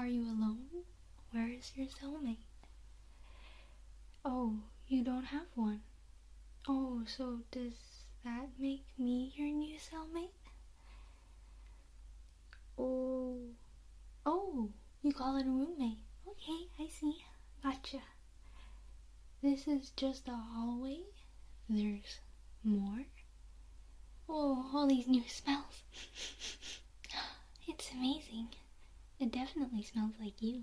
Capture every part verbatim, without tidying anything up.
you alone? Where is your cellmate? Oh, you don't have one. Oh, so does that make me your new cellmate? Oh, oh, you call it a roommate. Okay, I see. Gotcha. This is just a hallway? There's more? Oh, all these new smells. It's amazing. It definitely smells like you.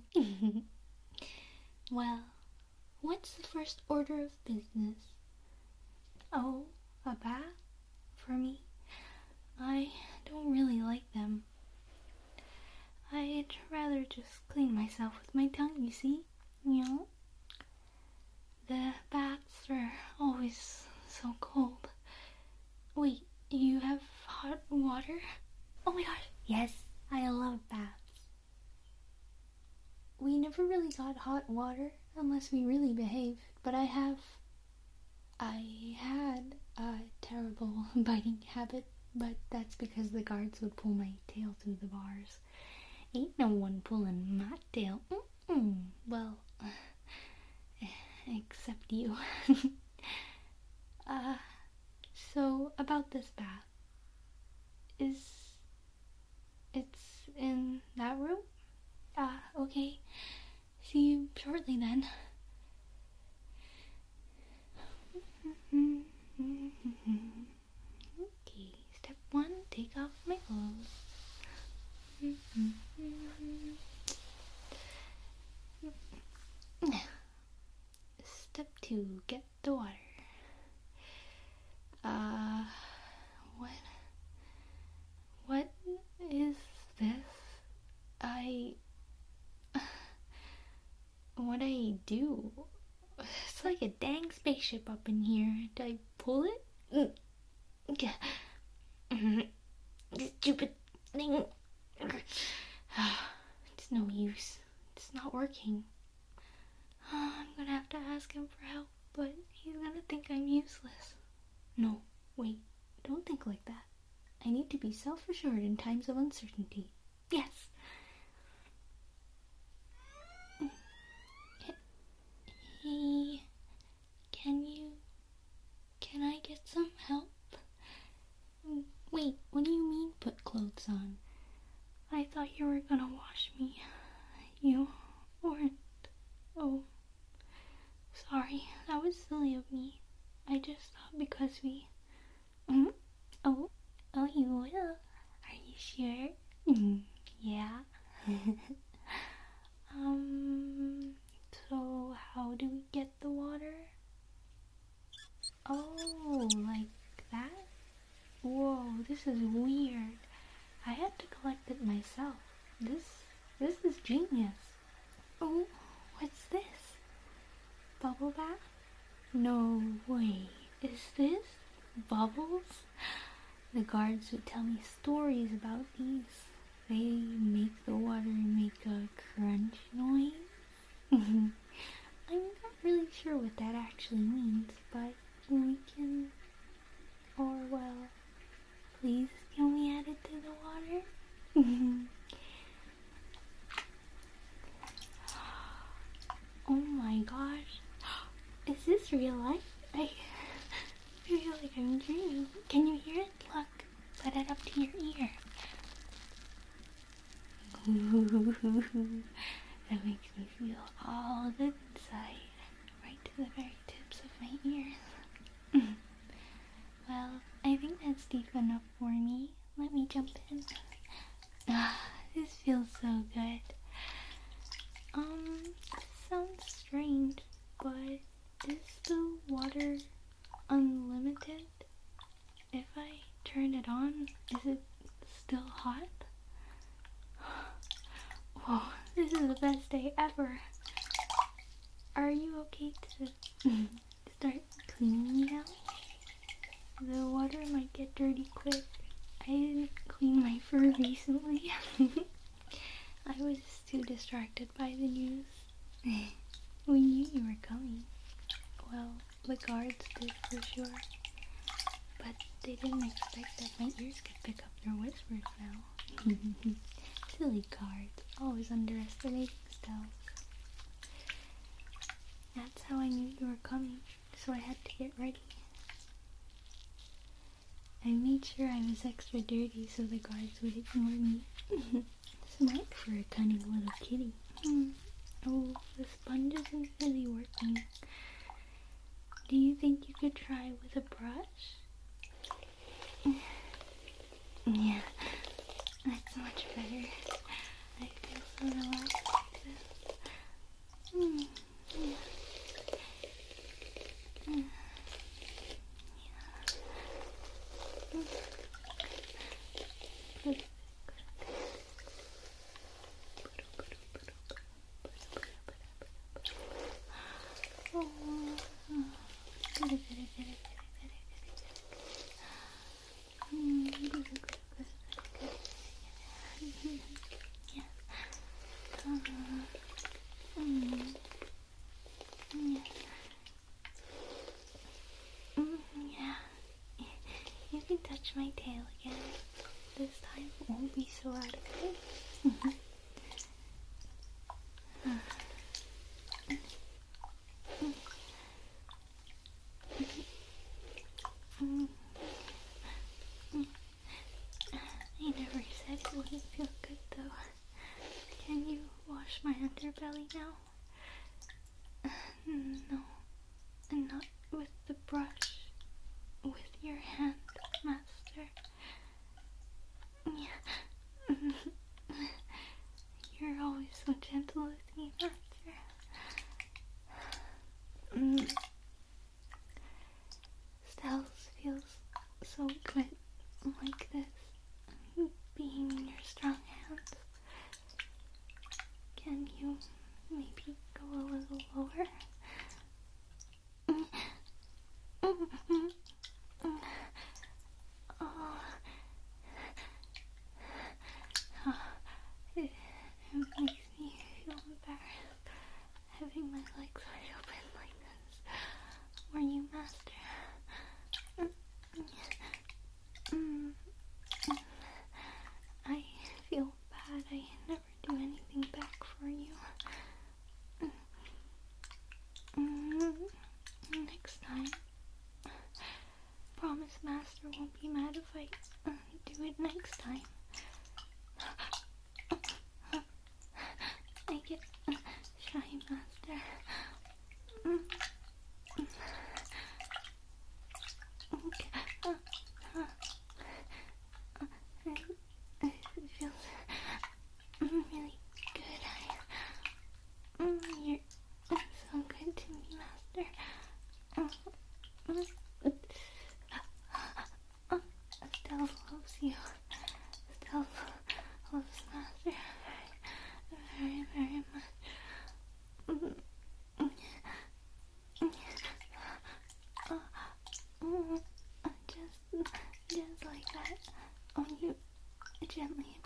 Well, what's the first order of business? Oh, a bath? For me? I don't really like them. I'd rather just clean myself with my tongue, you see? You know? The baths are always so cold. Wait, you have hot water? Oh my gosh, yes, I love baths. We never really got hot water unless we really behaved, but I have... I had a terrible biting habit, but that's because the guards would pull my tail through the bars. Ain't no one pulling my tail. Mm-mm. Well, except you. uh, so about this bath. Is... it's in that room? Ah, uh, okay. See you shortly then. Okay, step one, take off my clothes. Step two, get the water. Uh, what? What is this? I... What I do? It's like a dang spaceship up in here. Did I pull it? Stupid thing. It's no use. It's not working. I'm gonna have to ask him for help, but he's gonna think I'm useless. No, wait. Don't think like that. I need to be self-assured in times of uncertainty. Yes. Hey, can you... Can I get some help? Wait, what do you mean put clothes on? I thought you were gonna wash me. You weren't. Oh, sorry, that was silly of me. I just thought because we... Mm? Oh, oh you will? Are you sure? Mm, yeah. um, so how do we get the water? Oh, like that? Whoa, this is weird. I had to collect it myself. This, this is genius. Oh, what's this? Bubble bath? No way. Is this bubbles? The guards would tell me stories about these. They make the water make a crunch noise. I'm not really sure what that actually means, but we can... Or, well, please can we add it to the water? Oh my gosh. Is this real life? I feel like I'm dreaming. Can you hear it? Look, put it up to your ear. That makes me feel all good inside, right to the very tips of my ears. Well, I think that's deep enough for me. Let me jump in. Ah, this feels so good. Um, sounds strange, but is the water unlimited? If I turn it on, is it still hot? Whoa, this is the best day ever. Are you okay to start cleaning me now? The water might get dirty quick. I didn't clean my fur recently. I was too distracted by the news. We knew you were coming. Well, the guards did for sure. But they didn't expect that my ears could pick up their whispers now. Silly cards, always underestimating Stealth. That's how I knew you were coming, so I had to get ready. I made sure I was extra dirty so the guards would ignore me. Smart for a cunning little kitty. Hmm. Oh, the sponge isn't really working. Do you think you could try with a brush? Yeah, that's much better. I feel so relaxed like this. Mm, yeah. Mm, yeah. Mm. Good. Oh, good, good, good, good, good, good, good. Mm, good, good, good, good, good. Yeah. Uh, mm, yeah. Mm, yeah. You can touch my tail again. This time it won't be so out of place. I never said it wouldn't feel good though. Can you wash my underbelly now? No, and not with the brush. With your hand, Master. Yeah. You're always so gentle with me, Master. Mm. Stealth feels so good like this, being in your strong hands. Can you maybe go a little lower? Oh. It, it makes me feel embarrassed having my legs wide open like this. Were you, Master? Mm. I feel bad. I never do anything back for you. Mm. Next time. Promise Master won't be mad if I uh, do it next time. I get uh, shy, Master. Mm. Okay. Uh, uh, uh, it, it feels really good. I, mm, you're so good to me, Master. Uh, uh, uh, Stealth loves you. Stealth loves Master very, very much. Mm. Uh, mm, just, just like that. When you gently